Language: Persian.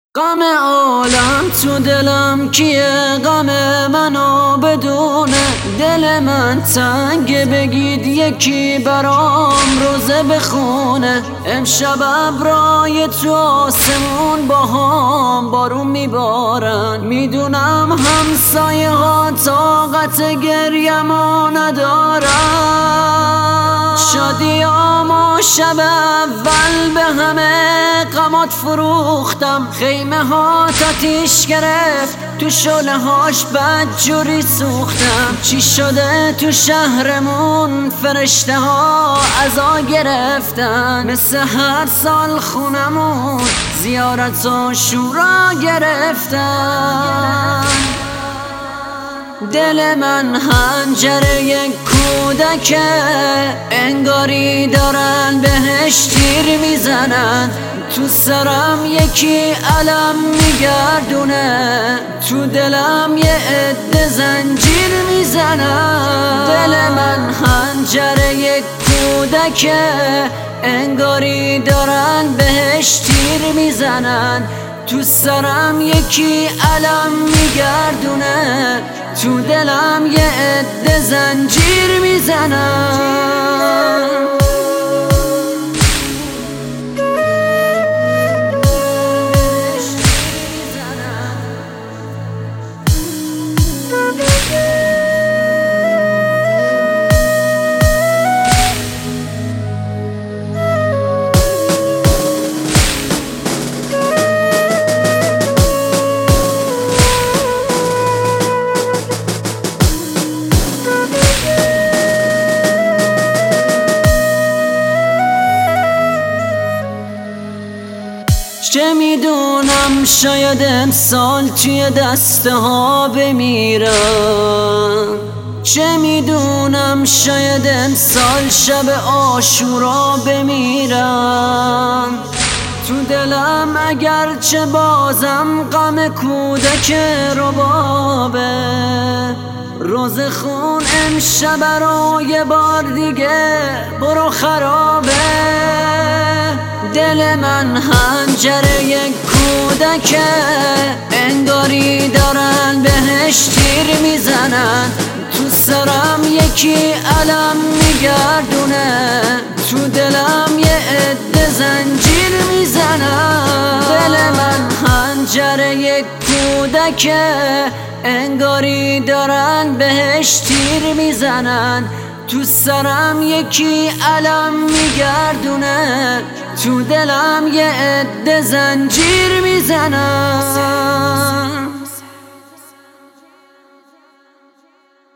غم عالم تو دلم کیه؟ غم منو بدونه. دل من تنگه بگید یکی برام روزه بخونه. امشب ابرای تو آسمون با هم بارون میبارن. میدونم همسایه ها طاقت گریه‌مو ندارن. شادیامو شب اول به همه غمات فروختم. خیمه ها آتیش گرفت، تو شعله هاش بدجوری سوختم. چی شده تو شهرمون؟ فرشته ها عزا گرفتن. مثل هر سال خونمون زیارت و شورا گرفتن. دل من حنجره یک کودکه، انگاری دارن بهش تیر میزنن. تو سرم یکی علم میگردونه، تو دلم یه عده زنجیر میزنن. دل من حنجره یک کودکه، انگاری دارن بهش تیر میزنن. تو سرم یکی علم میگردونه، تو دلم یه عده زنجیر میزنن. چه میدونم شاید امسال توی دسته ها بمیرم. چه میدونم شاید امسال شب عاشورا بمیرم. تو دلم اگرچه بازم غم کودک ربابه. روز خون امشب رو یه بار دیگه برو خرابه. دل من حنجره یک کودکه، انگاری دارن بهش تیر میزنن. تو سرم یکی علم میگردونه، تو دلم یه عده زنجیر میزنن. دل من حنجره یک کودکه، انگاری دارن بهش تیر میزنن. تو سرم یکی علم میگردونه، تو دلم یه عده زنجیر میزنن.